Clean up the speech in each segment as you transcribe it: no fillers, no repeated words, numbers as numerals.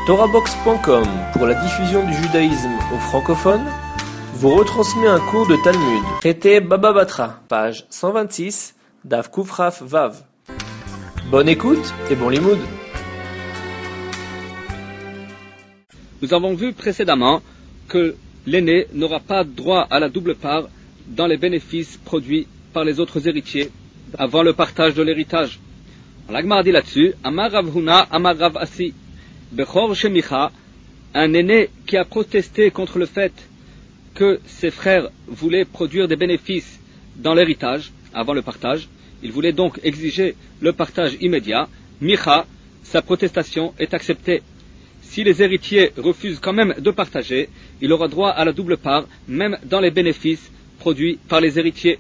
TorahBox.com, pour la diffusion du judaïsme aux francophones, vous retransmet un cours de Talmud. Traité Baba Batra, page 126, Daf Kufraf Vav. Bonne écoute et bon limoud. Nous avons vu précédemment que l'aîné n'aura pas droit à la double part dans les bénéfices produits par les autres héritiers avant le partage de l'héritage. L'Agmar dit là-dessus, Amar Rav Huna, Amar Rav Asi, Bechor Shemicha, un aîné qui a protesté contre le fait que ses frères voulaient produire des bénéfices dans l'héritage avant le partage. Il voulait donc exiger le partage immédiat. Micha, sa protestation est acceptée. Si les héritiers refusent quand même de partager, il aura droit à la double part, même dans les bénéfices produits par les héritiers.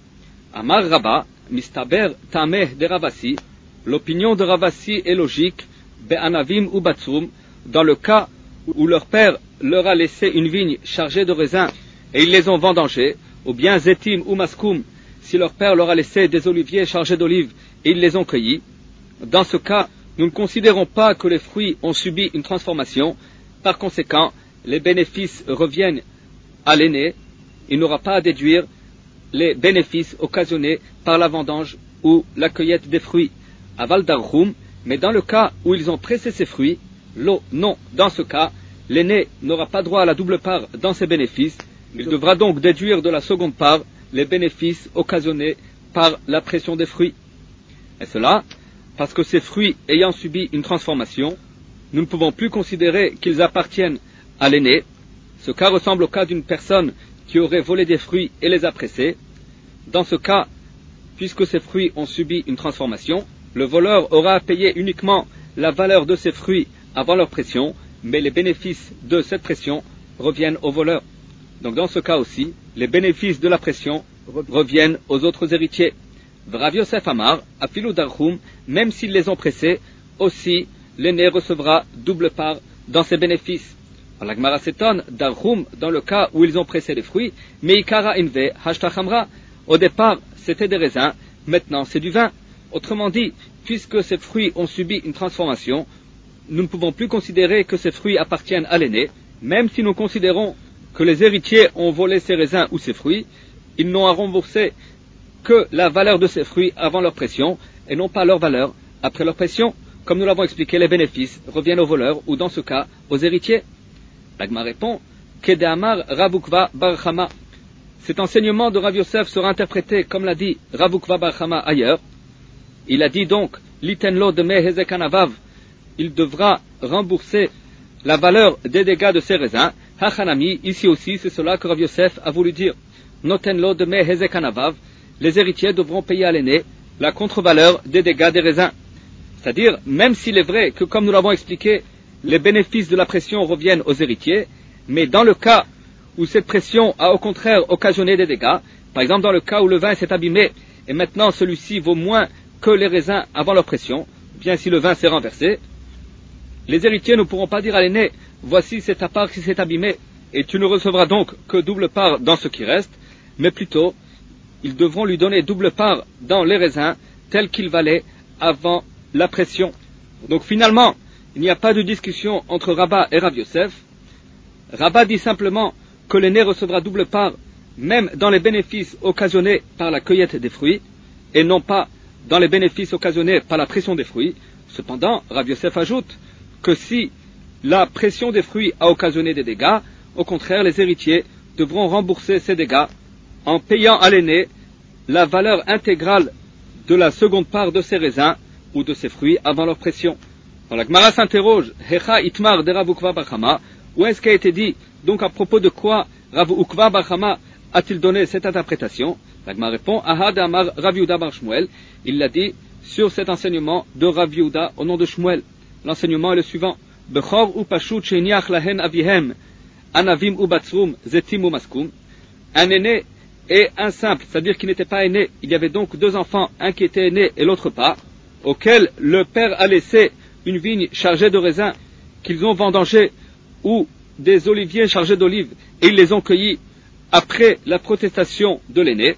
Amar Rabba, Mistaber Tameh de Ravasi, l'opinion de Ravasi est logique, Be'anavim ou Batsum, dans le cas où leur père leur a laissé une vigne chargée de raisins et ils les ont vendangés, ou bien Zetim ou Maskum, si leur père leur a laissé des oliviers chargés d'olives et ils les ont cueillis. Dans ce cas, nous ne considérons pas que les fruits ont subi une transformation. Par conséquent, les bénéfices reviennent à l'aîné. Il n'aura pas à déduire les bénéfices occasionnés par la vendange ou la cueillette des fruits. Aval darhum, mais dans le cas où ils ont pressé ces fruits, non. Dans ce cas, l'aîné n'aura pas droit à la double part dans ses bénéfices. Il devra donc déduire de la seconde part les bénéfices occasionnés par la pression des fruits. Et cela, parce que ces fruits ayant subi une transformation, nous ne pouvons plus considérer qu'ils appartiennent à l'aîné. Ce cas ressemble au cas d'une personne qui aurait volé des fruits et les a pressés. Dans ce cas, puisque ces fruits ont subi une transformation, le voleur aura à payer uniquement la valeur de ces fruits avant leur pression, mais les bénéfices de cette pression reviennent au voleur. Donc dans ce cas aussi, les bénéfices de la pression reviennent aux autres héritiers. Rav Yosef Amar, Afilu Darhum, même s'ils les ont pressés, aussi l'aîné recevra double part dans ses bénéfices. La Gemara s'étonne, Darhum, dans le cas où ils ont pressé les fruits, mais Ikara Inve, Hashtachamra, au départ c'était des raisins, maintenant c'est du vin. Autrement dit, puisque ces fruits ont subi une transformation, nous ne pouvons plus considérer que ces fruits appartiennent à l'aîné, même si nous considérons que les héritiers ont volé ces raisins ou ces fruits, ils n'ont à rembourser que la valeur de ces fruits avant leur pression, et non pas leur valeur après leur pression. Comme nous l'avons expliqué, les bénéfices reviennent aux voleurs, ou dans ce cas, aux héritiers. L'Agma répond, Kedeamar Ravukva Bar Chama. Cet enseignement de Rav Yosef sera interprété, comme l'a dit Ravukva Bar Chama ailleurs. Il a dit donc, Litenlo de Mehezekanavav, il devra rembourser la valeur des dégâts de ses raisins. Hachanami, ici aussi, c'est cela que Rav Yosef a voulu dire. Notenlo de Mehezekanavav, les héritiers devront payer à l'aîné la contre-valeur des dégâts des raisins. C'est-à-dire, même s'il est vrai que, comme nous l'avons expliqué, les bénéfices de la pression reviennent aux héritiers, mais dans le cas où cette pression a au contraire occasionné des dégâts, par exemple dans le cas où le vin s'est abîmé et maintenant celui-ci vaut moins que les raisins avant leur pression, bien si le vin s'est renversé, les héritiers ne pourront pas dire à l'aîné, voici c'est ta part qui s'est abîmée et tu ne recevras donc que double part dans ce qui reste, mais plutôt, ils devront lui donner double part dans les raisins tels qu'ils valaient avant la pression. Donc finalement, il n'y a pas de discussion entre Rabba et Rav Yosef. Rabba dit simplement que l'aîné recevra double part même dans les bénéfices occasionnés par la cueillette des fruits et non pas dans les bénéfices occasionnés par la pression des fruits. Cependant, Rav Yosef ajoute que si la pression des fruits a occasionné des dégâts, au contraire, les héritiers devront rembourser ces dégâts en payant à l'aîné la valeur intégrale de la seconde part de ces raisins ou de ces fruits avant leur pression. Alors, la Gemara s'interroge, Hecha itmar de Rav Ukva Bar Chama, où est-ce qu'a été dit, donc à propos de quoi Rav Ukva Bar Chama a-t-il donné cette interprétation? La Gemara répond, Ahad Amar Rav Yehuda Bar Shmuel, il l'a dit sur cet enseignement de Rav Yehuda au nom de Shmuel. L'enseignement est le suivant, Bechor ou Pashut Sheiniach Lahen Avihem, Anavim ou Batsrum, Zetim ou Maskum, un aîné et un simple, c'est-à-dire qu'il n'était pas aîné. Il y avait donc deux enfants, un qui était aîné et l'autre pas, auquel le père a laissé une vigne chargée de raisins qu'ils ont vendangés ou des oliviers chargés d'olives et ils les ont cueillis après la protestation de l'aîné.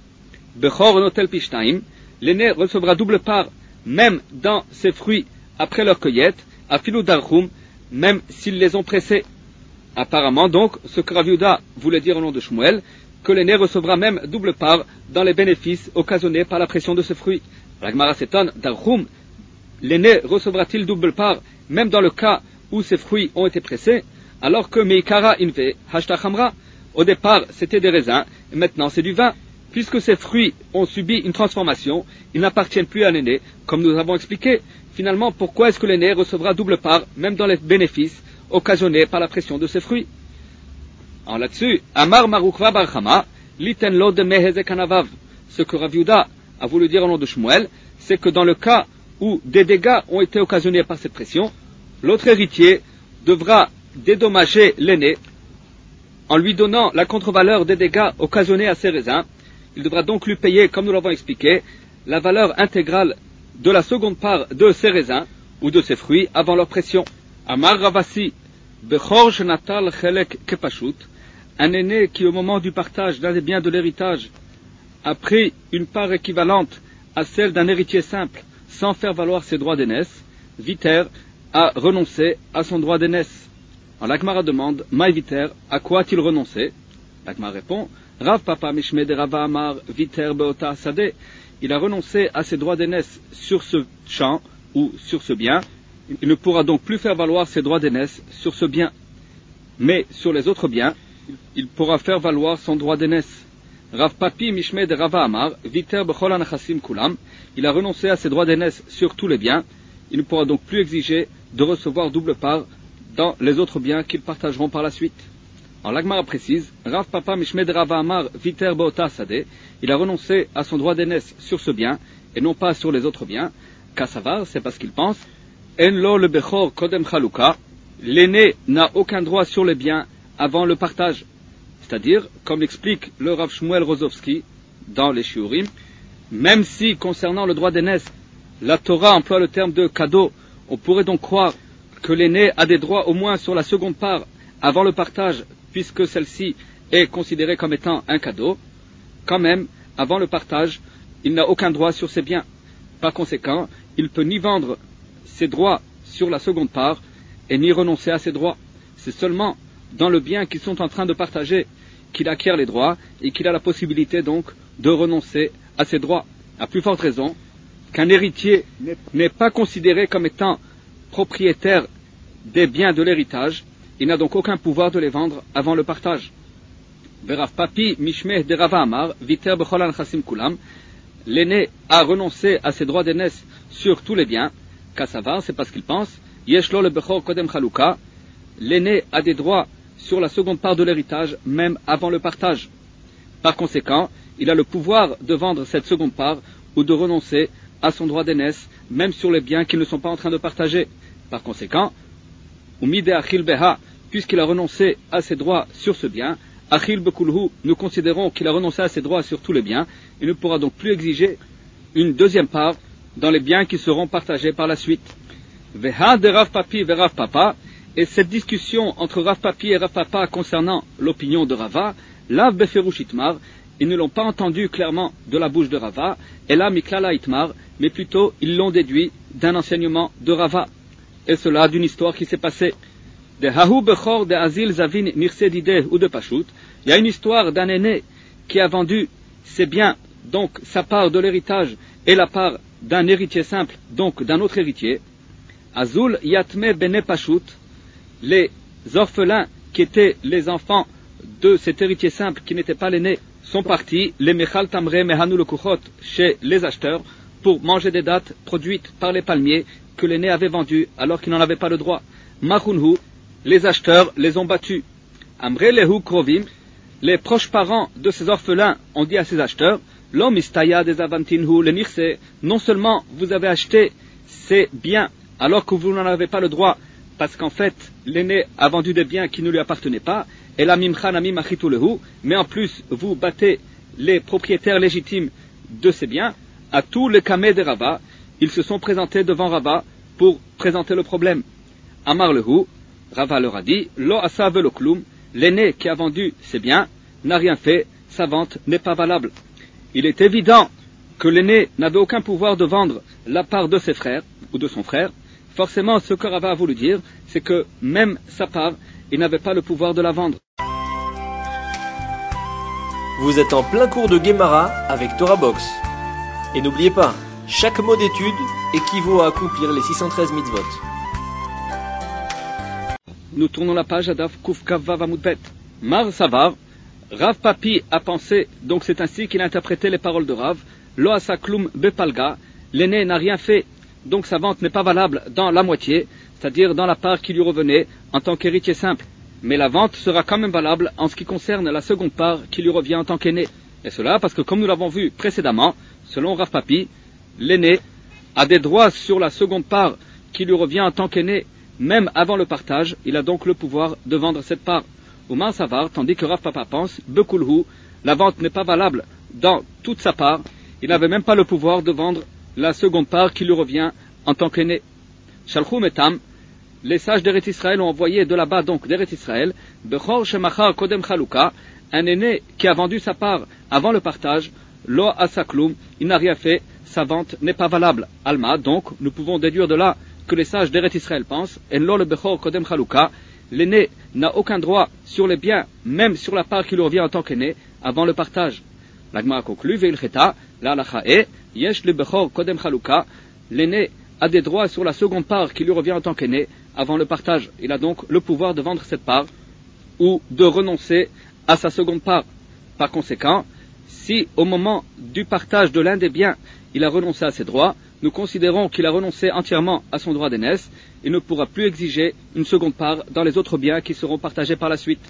Bechor notel pishtaim, l'aîné recevra double part même dans ses fruits après leur cueillette, afilu darhum, même s'ils les ont pressés. Apparemment donc, ce que Rav Yehuda voulait dire au nom de Shmuel, que l'aîné recevra même double part dans les bénéfices occasionnés par la pression de ce fruit. La Gemara s'étonne, d'Archum, l'aîné recevra-t-il double part même dans le cas où ces fruits ont été pressés, alors que Meikara Inve, Hashtachamra, au départ c'était des raisins, et maintenant c'est du vin. Puisque ces fruits ont subi une transformation, ils n'appartiennent plus à l'aîné, comme nous avons expliqué. Finalement, pourquoi est-ce que l'aîné recevra double part, même dans les bénéfices occasionnés par la pression de ces fruits? Alors là-dessus, Amar Marukva Barchama, Liten Lo de Mehezekanavav. Ce que Rav Yehuda a voulu dire au nom de Shmuel, c'est que dans le cas où des dégâts ont été occasionnés par cette pression, l'autre héritier devra dédommager l'aîné en lui donnant la contre-valeur des dégâts occasionnés à ses raisins. Il devra donc lui payer, comme nous l'avons expliqué, la valeur intégrale de la seconde part de ses raisins ou de ses fruits avant leur pression. Amar Ravasi, Bechor Shenatal Chelek Kepashut, un aîné qui au moment du partage d'un des biens de l'héritage a pris une part équivalente à celle d'un héritier simple sans faire valoir ses droits d'aînesse, Viter a renoncé à son droit d'aînesse. Alors l'Agmara demande, Maï Viter, à quoi a-t-il renoncé? L'Agmara répond, Rav Papa Mishme de Rava Amar Viter Beota Sade. Il a renoncé à ses droits d'aînesse sur ce champ ou sur ce bien. Il ne pourra donc plus faire valoir ses droits d'aînesse sur ce bien. Mais sur les autres biens, il pourra faire valoir son droit d'aînesse. Rav Papi Mishme de Rava Amar Viter Bechol Anachassim Kulam. Il a renoncé à ses droits d'aînesse sur tous les biens. Il ne pourra donc plus exiger de recevoir double part dans les autres biens qu'ils partageront par la suite. Alors l'Agmara précise, Rav Papa Mishme de Rava Amar Viter Beota Sade, il a renoncé à son droit d'aînesse sur ce bien, et non pas sur les autres biens. Kassavar, c'est parce qu'il pense, En lo le Bechor Kodem Chaluka, l'aîné n'a aucun droit sur les biens avant le partage. C'est-à-dire, comme l'explique le Rav Shmuel Rozovski dans les Shiurim, même si concernant le droit d'aînesse, la Torah emploie le terme de cadeau, on pourrait donc croire que l'aîné a des droits au moins sur la seconde part avant le partage, puisque celle-ci est considérée comme étant un cadeau. Quand même, avant le partage, il n'a aucun droit sur ses biens. Par conséquent, il ne peut ni vendre ses droits sur la seconde part et ni renoncer à ses droits. C'est seulement dans le bien qu'ils sont en train de partager qu'il acquiert les droits et qu'il a la possibilité donc de renoncer à ses droits. À plus forte raison qu'un héritier n'est pas considéré comme étant propriétaire des biens de l'héritage, il n'a donc aucun pouvoir de les vendre avant le partage. Verav Papi Mishmeh de Rava Amar Viter Bechol Anachassim Kulam, l'aîné a renoncé à ses droits d'aînesse sur tous les biens. Kassavar, c'est parce qu'il pense, Yeshlo le Bechor Kodem Chaluka, l'aîné a des droits sur la seconde part de l'héritage, même avant le partage. Par conséquent, il a le pouvoir de vendre cette seconde part ou de renoncer à son droit d'aînesse, même sur les biens qu'ils ne sont pas en train de partager. Par conséquent, Umide Achil Beha, puisqu'il a renoncé à ses droits sur ce bien, Achil Bekulhu, nous considérons qu'il a renoncé à ses droits sur tous les biens, il ne pourra donc plus exiger une deuxième part dans les biens qui seront partagés par la suite. Veha de Rav Papi ve Rav Papa, et cette discussion entre Rav Papi et Rav Papa concernant l'opinion de Rava, Lav Beferush Itmar, ils ne l'ont pas entendu clairement de la bouche de Rava, et là Miklala Itmar, mais plutôt ils l'ont déduit d'un enseignement de Rava, et cela d'une histoire qui s'est passée. De Hahu Bechor de Azil Zavin Nirsedide ou de Pashut, il y a une histoire d'un aîné qui a vendu ses biens, donc sa part de l'héritage, et la part d'un héritier simple, donc d'un autre héritier. Azul Yatme Bene Pashut, les orphelins qui étaient les enfants de cet héritier simple qui n'était pas l'aîné, sont partis, les Mechal Tamre Mehanu le Kuchot, chez les acheteurs, pour manger des dattes produites par les palmiers que l'aîné avait vendues alors qu'il n'en avait pas le droit. Machunhu, les acheteurs les ont battus. Amre Lehu Krovim, les proches parents de ces orphelins ont dit à ces acheteurs, L'homme istaya des avantinhu le nirse, non seulement vous avez acheté ces biens alors que vous n'en avez pas le droit, parce qu'en fait l'aîné a vendu des biens qui ne lui appartenaient pas, et la mimchanami machitu lehu, mais en plus vous battez les propriétaires légitimes de ces biens. À tous les kameh de Rava, ils se sont présentés devant Rava pour présenter le problème. Amar lehu, Rava leur a dit, Lo asa velo klum, l'aîné qui a vendu ses biens n'a rien fait, sa vente n'est pas valable. Il est évident que l'aîné n'avait aucun pouvoir de vendre la part de ses frères, ou de son frère. Forcément, ce que Rava a voulu dire, c'est que même sa part, il n'avait pas le pouvoir de la vendre. Vous êtes en plein cours de Gemara avec Torah Box. Et n'oubliez pas, chaque mot d'étude équivaut à accomplir les 613 mitzvot. Nous tournons la page à Daf Kuf Kav Vav Amud Bet. Mar Savar, Rav Papi a pensé, donc c'est ainsi qu'il a interprété les paroles de Rav, Lo asa klum bepalga, l'aîné n'a rien fait, donc sa vente n'est pas valable dans la moitié, c'est-à-dire dans la part qui lui revenait en tant qu'héritier simple. Mais la vente sera quand même valable en ce qui concerne la seconde part qui lui revient en tant qu'aîné. Et cela parce que, comme nous l'avons vu précédemment, selon Rav Papi, l'aîné a des droits sur la seconde part qui lui revient en tant qu'aîné, même avant le partage, il a donc le pouvoir de vendre cette part. Oumar Savar, tandis que Rav Papa pense, Bekulhu, la vente n'est pas valable dans toute sa part, il n'avait même pas le pouvoir de vendre la seconde part qui lui revient en tant qu'aîné. Shalchou Metam, les sages d'Eretz Israël ont envoyé de là-bas, donc d'Eretz Israël, Bechor Shemachar Kodem Chaluka, un aîné qui a vendu sa part avant le partage, Lo Asaklum, il n'a rien fait, sa vente n'est pas valable. Alma, donc, nous pouvons déduire de là que les sages d'Eretz Israël pensent, En Lo le Bechor Kodem Chaluka, l'aîné n'a aucun droit sur les biens, même sur la part qui lui revient en tant qu'aîné, avant le partage. L'Agma conclut, Veil Cheta, la halacha est, Yesh le Bechor Kodem Chaluka, l'aîné a des droits sur la seconde part qui lui revient en tant qu'aîné, avant le partage. Il a donc le pouvoir de vendre cette part, ou de renoncer à sa seconde part. Par conséquent, si au moment du partage de l'un des biens, il a renoncé à ses droits, nous considérons qu'il a renoncé entièrement à son droit d'aînesse, il ne pourra plus exiger une seconde part dans les autres biens qui seront partagés par la suite.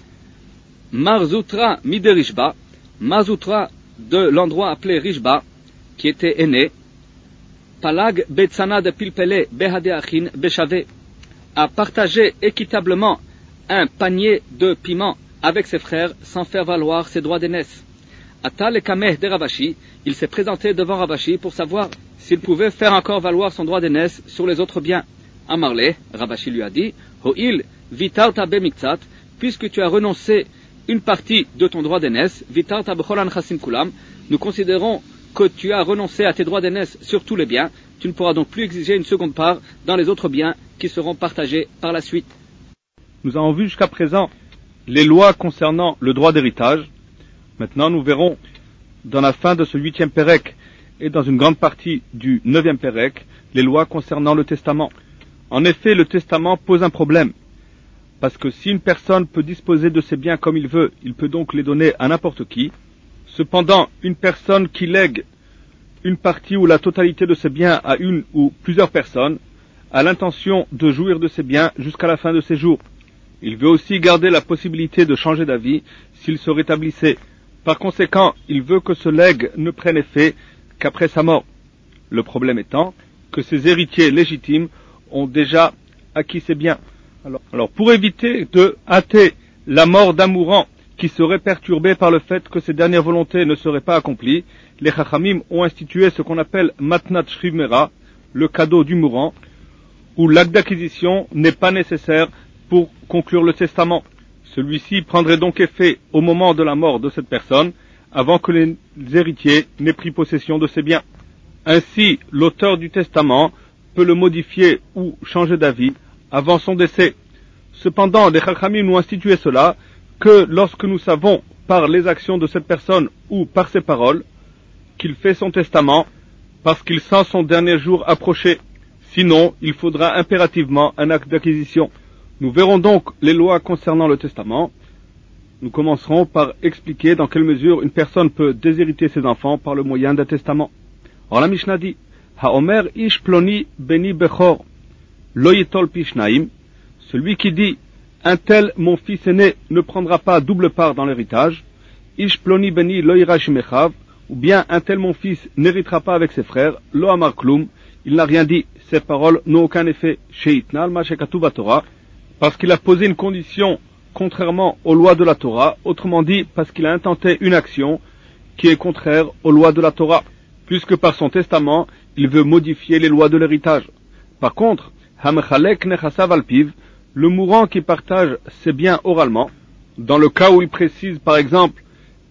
Marzoutra Miderishba, Marzoutra de l'endroit appelé Rishba, qui était aîné, Palag Betsana de Pilpele Behade Achin Beshave, a partagé équitablement un panier de piments avec ses frères sans faire valoir ses droits d'aînesse. Atal et Kameh de Ravashi, il s'est présenté devant Ravashi pour savoir s'il pouvait faire encore valoir son droit d'aînesse sur les autres biens. Amarle, Ravashi lui a dit, Ho'il vitarta bemiktsat, puisque tu as renoncé une partie de ton droit d'aînesse, vitarta becholan chasim kulam, nous considérons que tu as renoncé à tes droits d'aînesse sur tous les biens, tu ne pourras donc plus exiger une seconde part dans les autres biens qui seront partagés par la suite. Nous avons vu jusqu'à présent les lois concernant le droit d'héritage. Maintenant, nous verrons dans la fin de ce 8e Pérec et dans une grande partie du 9e Pérec les lois concernant le testament. En effet, le testament pose un problème, parce que si une personne peut disposer de ses biens comme il veut, il peut donc les donner à n'importe qui. Cependant, une personne qui lègue une partie ou la totalité de ses biens à une ou plusieurs personnes a l'intention de jouir de ses biens jusqu'à la fin de ses jours. Il veut aussi garder la possibilité de changer d'avis s'il se rétablissait. Par conséquent, il veut que ce legs ne prenne effet qu'après sa mort. Le problème étant que ses héritiers légitimes ont déjà acquis ses biens. Alors pour éviter de hâter la mort d'un mourant qui serait perturbé par le fait que ses dernières volontés ne seraient pas accomplies, les Chachamim ont institué ce qu'on appelle Matnat Shriv Mera, le cadeau du mourant, où l'acte d'acquisition n'est pas nécessaire pour conclure le testament. Celui-ci prendrait donc effet au moment de la mort de cette personne, avant que les héritiers n'aient pris possession de ses biens. Ainsi, l'auteur du testament peut le modifier ou changer d'avis avant son décès. Cependant, les Chachamim nous ont institué cela que lorsque nous savons par les actions de cette personne ou par ses paroles qu'il fait son testament parce qu'il sent son dernier jour approcher. Sinon, il faudra impérativement un acte d'acquisition. Nous verrons donc les lois concernant le testament. Nous commencerons par expliquer dans quelle mesure une personne peut déshériter ses enfants par le moyen d'un testament. Or la Mishnah dit Haomer ish ploni beni bechor lo yitol pishnaim, celui qui dit un tel mon fils aîné ne prendra pas double part dans l'héritage, ish ploni beni lo ira shimechav, ou bien un tel mon fils n'héritera pas avec ses frères, lo amar klum, il n'a rien dit, ces paroles n'ont aucun effet, sheitnal ma shekatuv Torah, parce qu'il a posé une condition contrairement aux lois de la Torah, autrement dit parce qu'il a intenté une action qui est contraire aux lois de la Torah, puisque par son testament, il veut modifier les lois de l'héritage. Par contre, hamechalek nechasav alpiv, le mourant qui partage ses biens oralement, dans le cas où il précise par exemple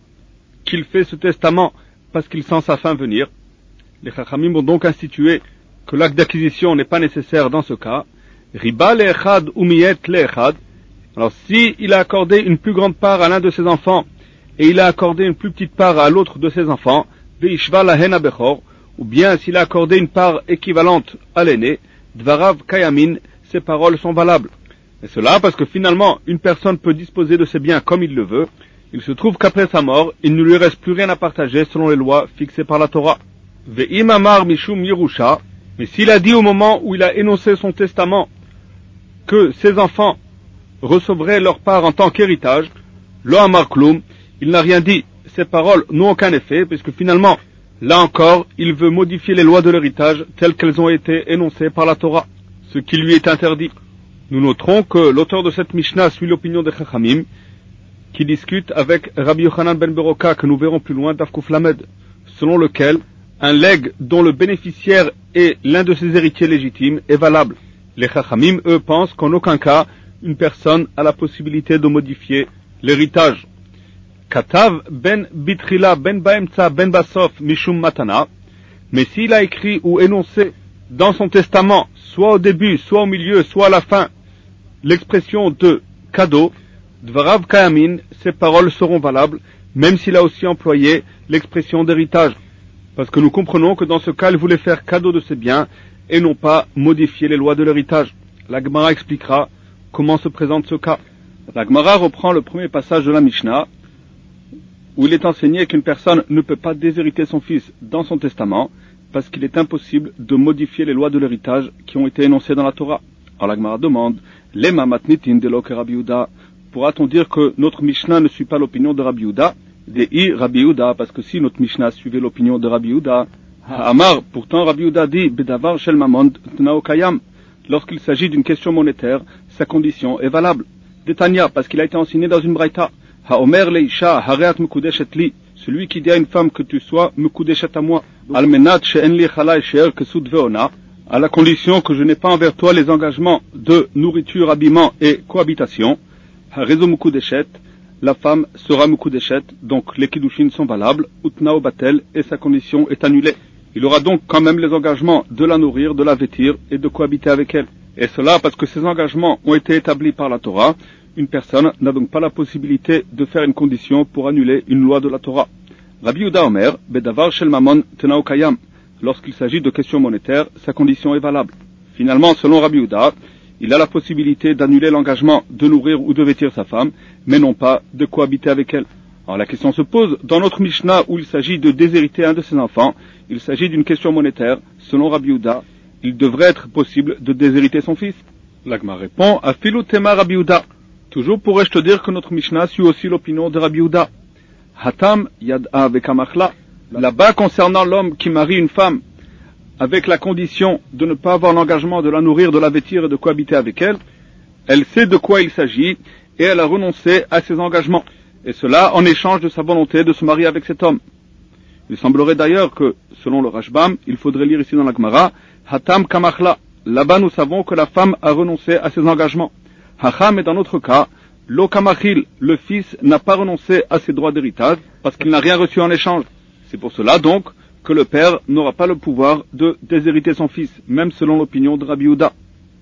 qu'il fait ce testament parce qu'il sent sa fin venir, les Chachamim ont donc institué que l'acte d'acquisition n'est pas nécessaire dans ce cas, Riba le'echad umiyet le'echad. Alors si il a accordé une plus grande part à l'un de ses enfants, et il a accordé une plus petite part à l'autre de ses enfants, ve'ishva lahen abechor, ou bien s'il a accordé une part équivalente à l'aîné, dvarav kayamin, ses paroles sont valables. Et cela parce que finalement, une personne peut disposer de ses biens comme il le veut. Il se trouve qu'après sa mort, il ne lui reste plus rien à partager selon les lois fixées par la Torah. Ve'im amar mishum yerusha, mais s'il a dit au moment où il a énoncé son testament que ses enfants recevraient leur part en tant qu'héritage, lo amar klum, il n'a rien dit. Ces paroles n'ont aucun effet, puisque finalement, là encore, il veut modifier les lois de l'héritage telles qu'elles ont été énoncées par la Torah, ce qui lui est interdit. Nous noterons que l'auteur de cette Mishnah suit l'opinion des Chachamim, qui discute avec Rabbi Yochanan ben Beroka, que nous verrons plus loin, Daf Kuf Lamed, selon lequel un legs dont le bénéficiaire est l'un de ses héritiers légitimes est valable. Les Chachamim, eux, pensent qu'en aucun cas, une personne a la possibilité de modifier l'héritage. Katav ben bitrila ben baemtsa ben basof mishum matana, mais s'il a écrit ou énoncé dans son testament, soit au début, soit au milieu, soit à la fin, l'expression de cadeau, dvarav kayamin, ces paroles seront valables, même s'il a aussi employé l'expression d'héritage. Parce que nous comprenons que dans ce cas, il voulait faire cadeau de ses biens et non pas modifier les lois de l'héritage. La Gemara expliquera comment se présente ce cas. La Gemara reprend le premier passage de la Mishnah, où il est enseigné qu'une personne ne peut pas déshériter son fils dans son testament, parce qu'il est impossible de modifier les lois de l'héritage qui ont été énoncées dans la Torah. Alors la Gemara demande, Lema matnitin de lo que Rabbi Yehuda, pourra-t-on dire que notre Mishnah ne suit pas l'opinion de Rabbi Yehuda? Dei Rabbi Yehuda, parce que si notre Mishnah suivait l'opinion de Rabbi Yehuda, Amar, pourtant Rabbi Yehuda dit, Bedavar shel mamon tnao kayam, lorsqu'il s'agit d'une question monétaire, sa condition est valable. Detania, parce qu'il a été enseigné dans une braïta, Haomer leisha hareat mekudeshet li, celui qui dit à une femme que tu sois mekudeshet à moi, almenat she'en li chalai she'er kesud veona, à la condition que je n'ai pas envers toi les engagements de nourriture, habillement et cohabitation, harezo mekudeshet, la femme sera mekudeshet, donc les kiddushin sont valables, utnao batel, et sa condition est annulée. Il aura donc quand même les engagements de la nourrir, de la vêtir et de cohabiter avec elle. Et cela parce que ces engagements ont été établis par la Torah. Une personne n'a donc pas la possibilité de faire une condition pour annuler une loi de la Torah. Rabbi Yehuda Omer, Bedavar shel mamon tenao kayam, lorsqu'il s'agit de questions monétaires, sa condition est valable. Finalement, selon Rabbi Yehuda, il a la possibilité d'annuler l'engagement de nourrir ou de vêtir sa femme, mais non pas de cohabiter avec elle. Alors la question se pose, dans notre Mishnah où il s'agit de déshériter un de ses enfants, il s'agit d'une question monétaire, selon Rabbi Yehuda, il devrait être possible de déshériter son fils. L'Agma répond, Afilu tema Rabbi Yehuda. Toujours pourrais-je te dire que notre Mishnah suit aussi l'opinion de Rabbi Yehuda. Hatam yad'a vekamachla. Là-bas, concernant l'homme qui marie une femme, avec la condition de ne pas avoir l'engagement de la nourrir, de la vêtir et de cohabiter avec elle, elle sait de quoi il s'agit et elle a renoncé à ses engagements. Et cela en échange de sa volonté de se marier avec cet homme. Il semblerait d'ailleurs que, selon le Rashbam, il faudrait lire ici dans la Gemara, Hatam kamachla. Là-bas, nous savons que la femme a renoncé à ses engagements. Hacham est dans notre cas, Lo kamachil, le fils n'a pas renoncé à ses droits d'héritage parce qu'il n'a rien reçu en échange. C'est pour cela donc que le père n'aura pas le pouvoir de déshériter son fils, même selon l'opinion de Rabbi Yehuda.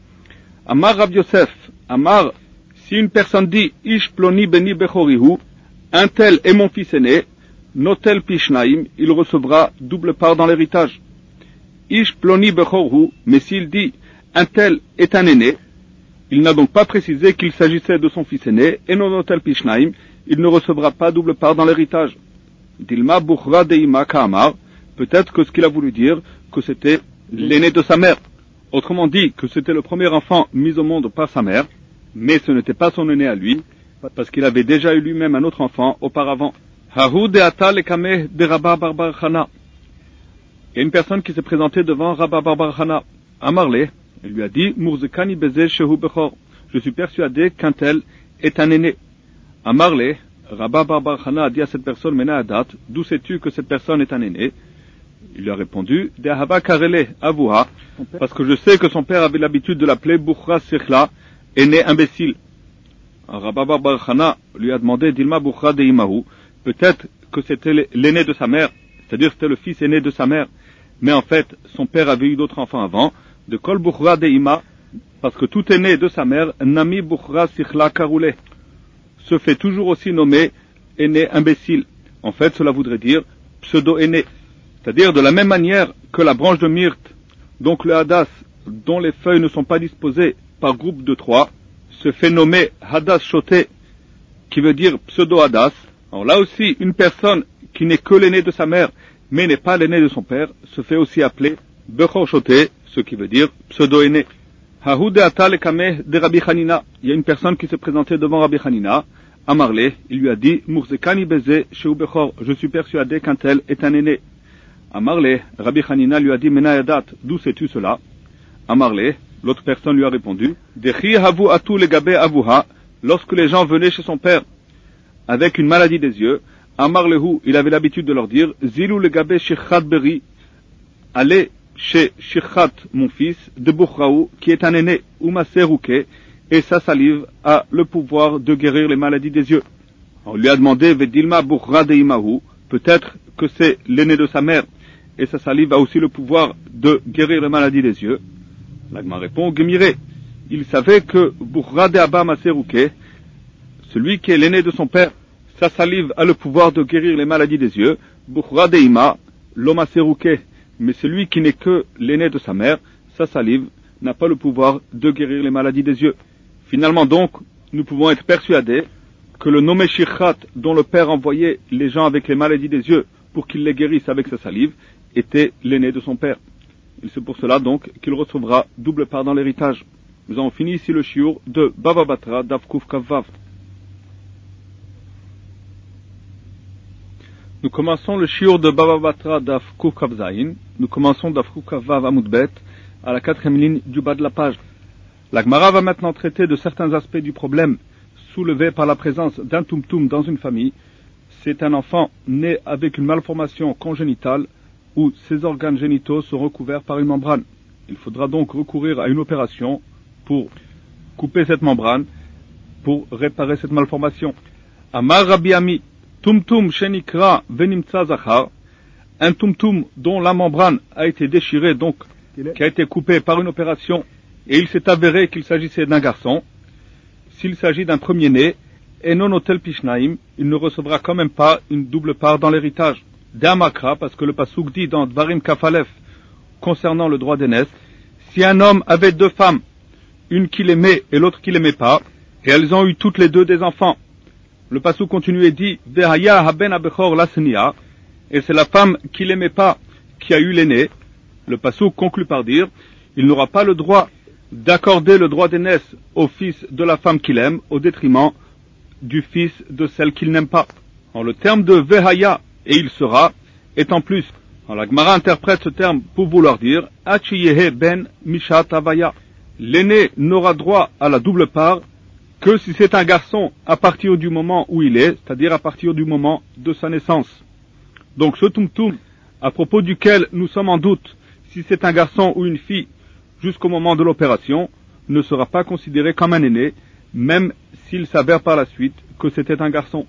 Amar Rabbi Yosef, Amar, si une personne dit Ish ploni beni bechorihu, un tel est mon fils aîné, notel pishnaim, il recevra double part dans l'héritage. Ish ploni bechorhu, mais s'il dit un tel est un aîné, il n'a donc pas précisé qu'il s'agissait de son fils aîné, et non notel pishnaim, il ne recevra pas double part dans l'héritage. Dilma buchra deima ka'amar, peut-être que ce qu'il a voulu dire, que c'était l'aîné de sa mère. Autrement dit, que c'était le premier enfant mis au monde par sa mère, mais ce n'était pas son aîné à lui, parce qu'il avait déjà eu lui-même un autre enfant auparavant. Hahu de'ata lekame de Rabba bar bar Chana. Il y a une personne qui s'est présentée devant Rabba bar bar Chana. Amarle, il lui a dit, Murzekani beze shehu bechor. Je suis persuadé qu'un tel est un aîné. Amarle, Rabba bar bar Chana a dit à cette personne, Mena adat, d'où sais-tu que cette personne est un aîné? Il lui a répondu, De'ahava karele avuha, parce que je sais que son père avait l'habitude de l'appeler Bukhra Sechla, aîné imbécile. Rabba bar bar Chana lui a demandé, Dilma Bukhra deimahu, peut-être que c'était l'aîné de sa mère, c'est-à-dire c'était le fils aîné de sa mère, mais en fait, son père avait eu d'autres enfants avant, de Kol Bukhra deima, parce que tout aîné de sa mère, Nami Bukhra Sikhla Karoulé, se fait toujours aussi nommer aîné imbécile. En fait, cela voudrait dire pseudo-aîné. C'est-à-dire de la même manière que la branche de myrte, donc le hadas, dont les feuilles ne sont pas disposées par groupe de 3, se fait nommer hadas shoté, qui veut dire pseudo-hadas. Alors là aussi, une personne qui n'est que l'aîné de sa mère, mais n'est pas l'aîné de son père, se fait aussi appeler bechor shoté, ce qui veut dire pseudo-aîné. Hahu de Ata le Kameh de Rabbi Hanina. Il y a une personne qui s'est présentée devant Rabbi Hanina. Amarle, il lui a dit, Murzekani beze sheu bechor, je suis persuadé qu'un tel est un aîné. Amarle, Rabbi Hanina lui a dit, Menayadat, d'où sais-tu cela? Amarle, l'autre personne lui a répondu, Dechi havu atu legabe avuha, lorsque les gens venaient chez son père avec une maladie des yeux, Amarlehu, il avait l'habitude de leur dire, Zilu legabe shichat beri, allez chez Shichat, mon fils, de Bukhraou, qui est un aîné, Umaserouke, et sa salive a le pouvoir de guérir les maladies des yeux. On lui a demandé, Vedilma Bukhra de Imahu, peut-être que c'est l'aîné de sa mère, et sa salive a aussi le pouvoir de guérir les maladies des yeux. L'Agma répond, Gemire, il savait que Bukhra de Abba Maserouke, celui qui est l'aîné de son père, sa salive a le pouvoir de guérir les maladies des yeux, Bukhra de Ima, l'Omaserouke, mais celui qui n'est que l'aîné de sa mère, sa salive, n'a pas le pouvoir de guérir les maladies des yeux. Finalement donc, nous pouvons être persuadés que le nommé Shichat, dont le père envoyait les gens avec les maladies des yeux pour qu'il les guérisse avec sa salive, était l'aîné de son père. Et c'est pour cela donc qu'il recevra double part dans l'héritage. Nous avons fini ici le shiur de Bava Batra d'Avkuf Kavav. Nous commençons le shiur de Bava Batra d'Avkuf Kavzaïn. Nous commençons d'Avkuf Kavav Amoudbet à la 4e ligne du bas de la page. La Gemara va maintenant traiter de certains aspects du problème soulevé par la présence d'un tumtum dans une famille. C'est un enfant né avec une malformation congénitale où ses organes génitaux sont recouverts par une membrane. Il faudra donc recourir à une opération pour couper cette membrane, pour réparer cette malformation. Amar Rabbi Ami, tumtum shenikra venimtza zachar, un tumtum dont la membrane a été déchirée, donc qui a été coupée par une opération, et il s'est avéré qu'il s'agissait d'un garçon. S'il s'agit d'un premier-né, et non otel pishnaim, il ne recevra quand même pas une double part dans l'héritage. D'Amakra, parce que le Passouk dit dans Dvarim Kafalef, concernant le droit d'aînesse, si un homme avait 2 femmes, une qu'il aimait et l'autre qu'il aimait pas, et elles ont eu toutes les 2 des enfants, le Passouk continue et dit, Vehaya haben abechor lasnia, et c'est la femme qu'il aimait pas qui a eu l'aîné. Le Passouk conclut par dire, il n'aura pas le droit d'accorder le droit d'aînesse au fils de la femme qu'il aime, au détriment du fils de celle qu'il n'aime pas. En le terme de Vehaya, et il sera, est en plus. La Gemara interprète ce terme pour vouloir dire, Achiyehe ben mishat avaya. L'aîné n'aura droit à la double part que si c'est un garçon à partir du moment où il est, c'est-à-dire à partir du moment de sa naissance. Donc ce tumtum, à propos duquel nous sommes en doute, si c'est un garçon ou une fille, jusqu'au moment de l'opération, ne sera pas considéré comme un aîné, même s'il s'avère par la suite que c'était un garçon.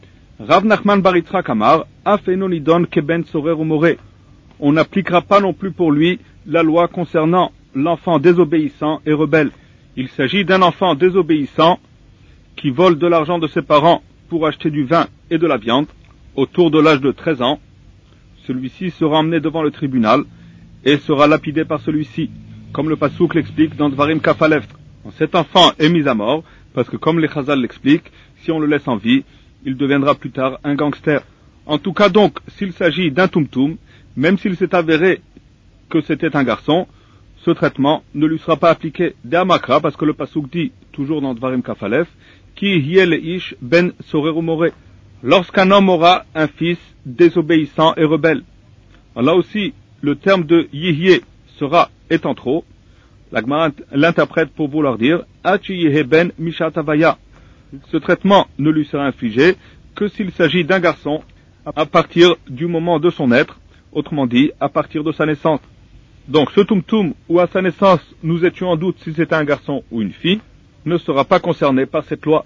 Rav Nachman bar Yitzchak Amar, Afenonidon keben sorer ou moré. On n'appliquera pas non plus pour lui la loi concernant l'enfant désobéissant et rebelle. Il s'agit d'un enfant désobéissant qui vole de l'argent de ses parents pour acheter du vin et de la viande autour de l'âge de 13 ans. Celui-ci sera emmené devant le tribunal et sera lapidé par celui-ci, comme le Passouk l'explique dans Dvarim Kafalef. Cet enfant est mis à mort parce que, comme les Chazal l'expliquent, si on le laisse en vie, il deviendra plus tard un gangster. En tout cas donc, s'il s'agit d'un tumtum, même s'il s'est avéré que c'était un garçon, ce traitement ne lui sera pas appliqué d'Amakra, parce que le Passouk dit, toujours dans Dvarim Kafalef, Ki hiel ish ben sorer ou moré. Lorsqu'un homme aura un fils désobéissant et rebelle. Là aussi, le terme de yihye sera étant trop, la Gemara l'interprète pour vouloir dire, Achiyehe ben mishat avaya. Ce traitement ne lui sera infligé que s'il s'agit d'un garçon à partir du moment de son être, autrement dit, à partir de sa naissance. Donc ce tumtum où à sa naissance nous étions en doute si c'était un garçon ou une fille, ne sera pas concerné par cette loi.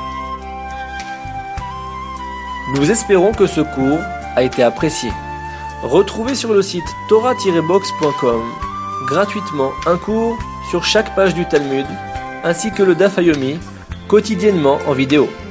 Nous espérons que ce cours a été apprécié. Retrouvez sur le site torah-box.com gratuitement un cours sur chaque page du Talmud, ainsi que le Daf Yomi, quotidiennement en vidéo.